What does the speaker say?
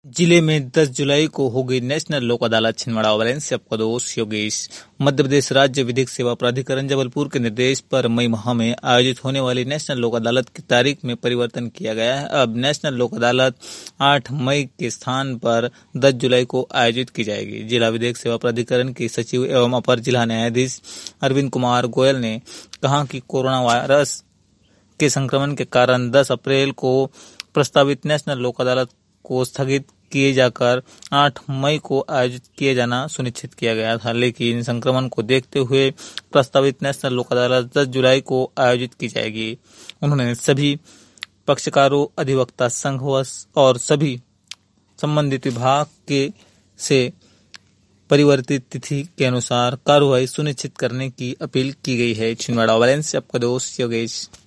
जिले में 10 जुलाई को होगी नेशनल लोक अदालत। छिंदवाड़ा वायलेंस से आपका दोस्त योगेश। मध्य प्रदेश राज्य विधिक सेवा प्राधिकरण जबलपुर के निर्देश पर मई माह में आयोजित होने वाली नेशनल लोक अदालत की तारीख में परिवर्तन किया गया है। अब नेशनल लोक अदालत 8 मई के स्थान पर 10 जुलाई को आयोजित की जाएगी। जिला विधिक सेवा प्राधिकरण के सचिव एवं अपर जिला न्यायाधीश अरविंद कुमार गोयल ने कहा कि कोरोना वायरस के संक्रमण के कारण 10 अप्रैल को प्रस्तावित नेशनल लोक अदालत को स्थगित किए जाकर 8 मई को आयोजित किए जाना सुनिश्चित किया गया था, लेकिन संक्रमण को देखते हुए प्रस्तावित नेशनल लोक अदालत 10 जुलाई को आयोजित की जाएगी। उन्होंने सभी पक्षकारों, अधिवक्ता संघ और सभी संबंधित विभाग के से परिवर्तित तिथि के अनुसार कार्रवाई सुनिश्चित करने की अपील की गई है। छिंदवाड़ा वायलेंस से आपका दोस्त योगेश।